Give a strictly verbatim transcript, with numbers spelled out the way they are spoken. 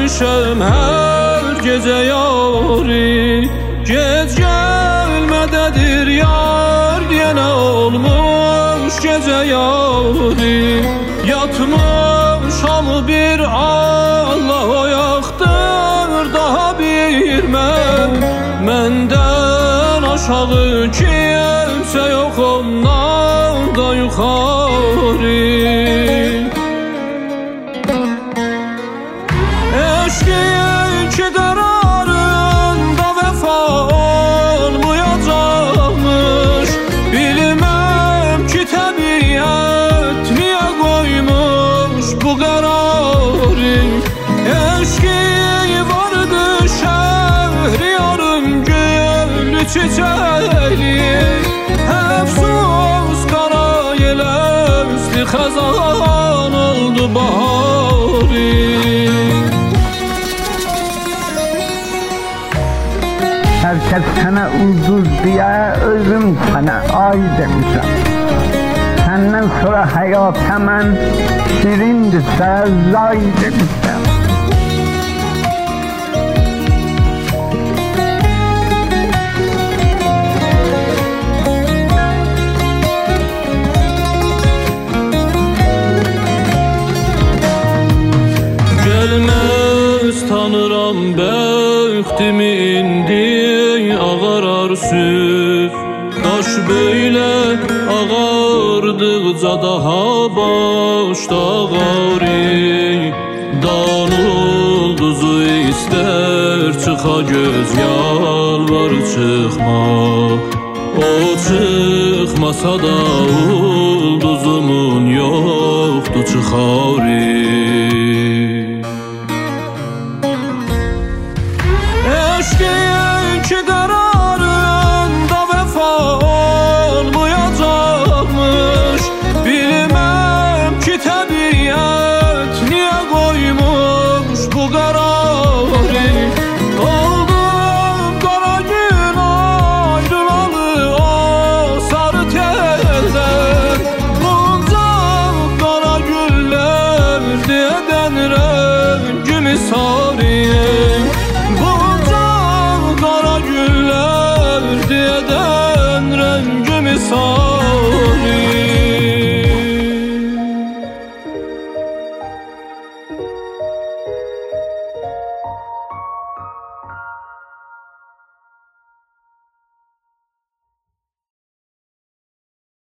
düşem her gece yari. Gec gelmededir yar diyene olmuş gece yari. Yatmış hamı bir Allah oyaqdır daha bir mən. Məndən aşağı kimsə yox ondan da yuxarı. Eşkin ki qərarında vəfa olmayacaqmış. Bilməm ki təbiət niyə qoymuş bu qərarı. Eşkin vardı şəhriyarım gülü çiçəkli. Əfsus qara yeləsiz xəzan oldu baharı. Herkes sana ulduz diye özüm sana ay demişim. Senden sonra hayat hemen şirindirse zay demişim. Gelmez tanıram bəxtimi indi ağarar süz. Daş böyle ağardıqca daha başda ağarı. Dan ulduzu ister çıxa göz yalvar çıxma. O çıxmasa da ulduzumun yoxdur çıxarı.